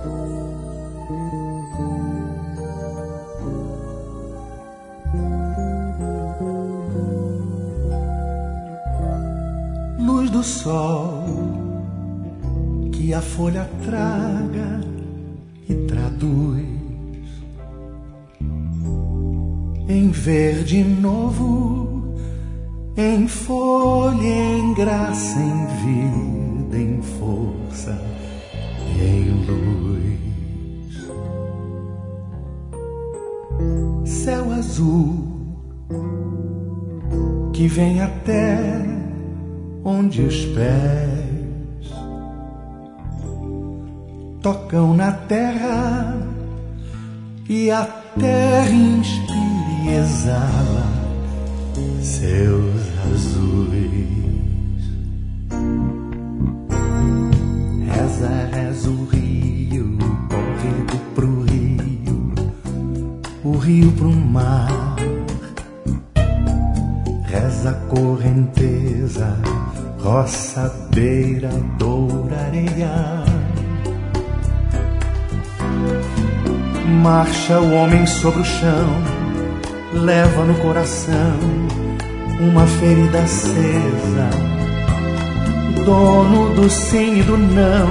Luz do sol que a folha traga e traduz em verde novo, em folha, em graça, em vida, em força e em luz. Céu azul que vem até onde os pés tocam na terra e a terra inspira e exala seus azuis. Reza, reza o rio, córrego pro rio, o rio pro mar. Reza a correnteza, roça, beira, doura, areia. Marcha o homem sobre o chão, leva no coração uma ferida acesa, dono do sim e do não,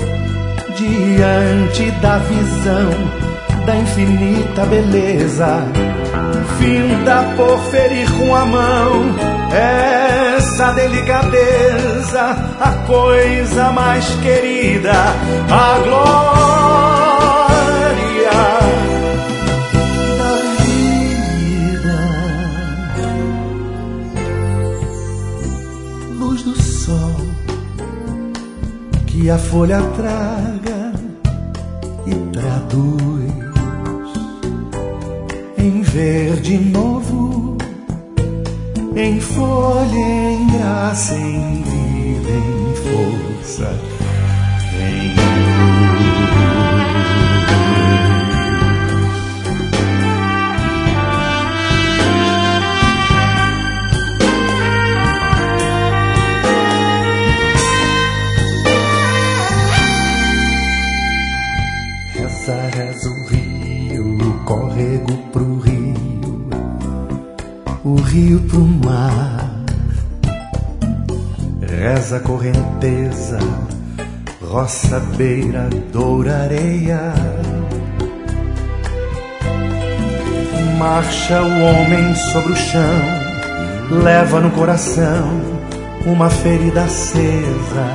diante da visão da infinita beleza. Finda por ferir com a mão essa delicadeza, a coisa mais querida, a glória da vida. Luz do sol que a folha traga e traduz em verde novo, em folha, em graça, em vida, em força, em reza, reza o rio, o córrego pro rio, o rio pro mar. Reza a correnteza, roça, beira, doura, areia. Marcha o homem sobre o chão, leva no coração uma ferida acesa,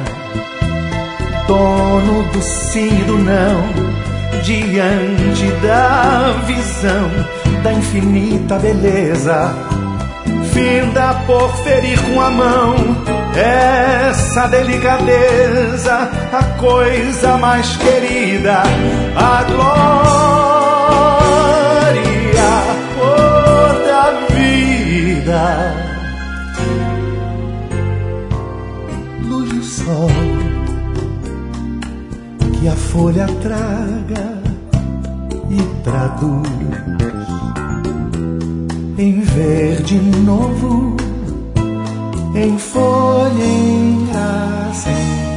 dono do sim e do não, diante da visão da infinita beleza. Finda por ferir com a mão essa delicadeza, a coisa mais querida, a glória da vida. Luz do sol que a folha traga e traduz em verde novo, em folha, em graça,